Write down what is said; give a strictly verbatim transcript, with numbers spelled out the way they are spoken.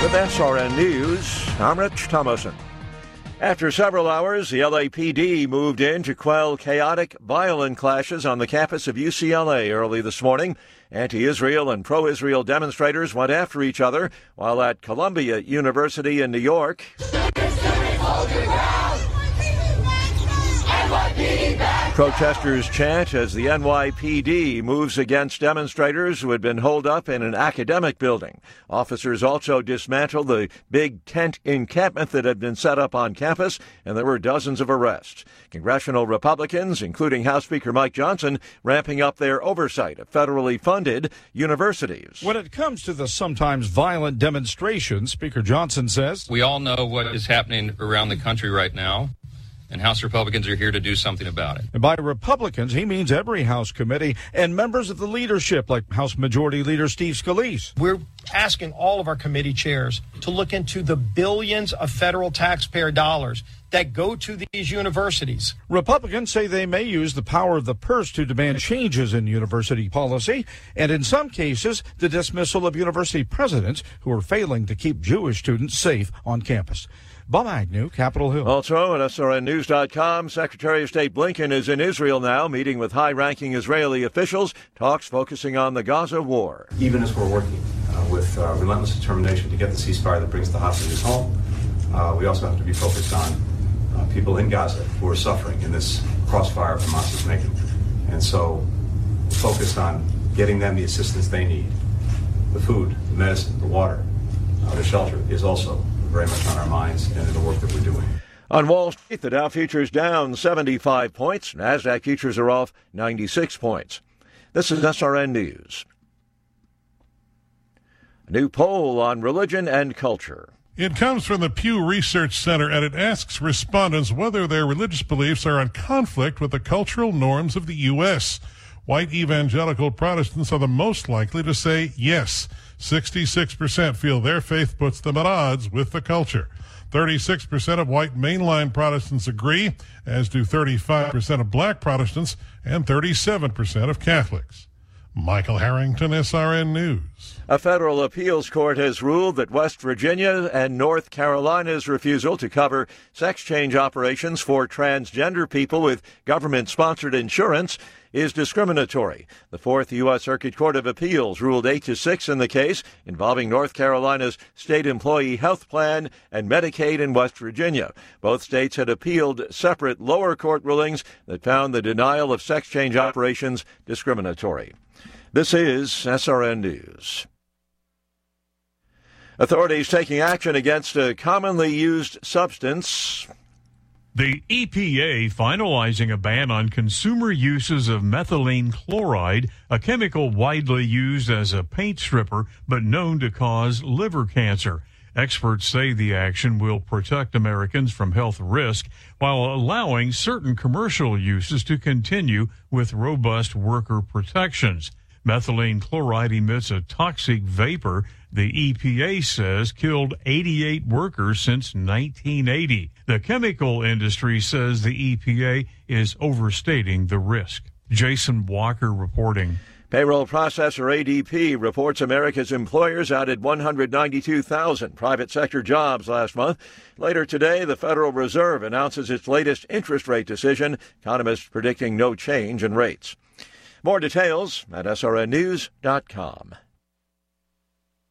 With S R N News, I'm Rich Thomason. After several hours, the L A P D moved in to quell chaotic, violent clashes on the campus of U C L A early this morning. Anti-Israel and pro-Israel demonstrators went after each other, while at Columbia University in New York, protesters chant as the N Y P D moves against demonstrators who had been holed up in an academic building. Officers also dismantled the big tent encampment that had been set up on campus, and there were dozens of arrests. Congressional Republicans, including House Speaker Mike Johnson, ramping up their oversight of federally funded universities. When it comes to the sometimes violent demonstrations, Speaker Johnson says, we all know what is happening around the country right now, and House Republicans are here to do something about it. And by Republicans, he means every House committee and members of the leadership, like House Majority Leader Steve Scalise. We're asking all of our committee chairs to look into the billions of federal taxpayer dollars that go to these universities. Republicans say they may use the power of the purse to demand changes in university policy, and in some cases, the dismissal of university presidents who are failing to keep Jewish students safe on campus. Bob Agnew, Capitol Hill. Also at S R N News dot com, Secretary of State Blinken is in Israel now, meeting with high-ranking Israeli officials, talks focusing on the Gaza war. Even as we're working uh, with uh, relentless determination to get the ceasefire that brings the hostages home, uh, we also have to be focused on uh, people in Gaza who are suffering in this crossfire Hamas is making. And so focused on getting them the assistance they need. The food, the medicine, the water, uh, the shelter is also very much on our minds and in the work that we're doing. On Wall Street, the Dow futures down seventy-five points. NASDAQ futures are off ninety-six points. This is S R N News. A new poll on religion and culture. It comes from the Pew Research Center, and it asks respondents whether their religious beliefs are in conflict with the cultural norms of the U S White evangelical Protestants are the most likely to say yes. sixty-six percent feel their faith puts them at odds with the culture. thirty-six percent of white mainline Protestants agree, as do thirty-five percent of black Protestants and thirty-seven percent of Catholics. Michael Harrington, S R N News. A federal appeals court has ruled that West Virginia and North Carolina's refusal to cover sex change operations for transgender people with government-sponsored insurance is discriminatory. The Fourth U S. Circuit Court of Appeals ruled eight to six in the case involving North Carolina's state employee health plan and Medicaid in West Virginia. Both states had appealed separate lower court rulings that found the denial of sex change operations discriminatory. This is S R N News. Authorities taking action against a commonly used substance. The E P A finalizing a ban on consumer uses of methylene chloride, a chemical widely used as a paint stripper but known to cause liver cancer. Experts say the action will protect Americans from health risk while allowing certain commercial uses to continue with robust worker protections. Methylene chloride emits a toxic vapor the E P A says killed eighty-eight workers since nineteen eighty. The chemical industry says the E P A is overstating the risk. Jason Walker reporting. Payroll processor A D P reports America's employers added one hundred ninety-two thousand private sector jobs last month. Later today, the Federal Reserve announces its latest interest rate decision, economists predicting no change in rates. More details at S R N News dot com.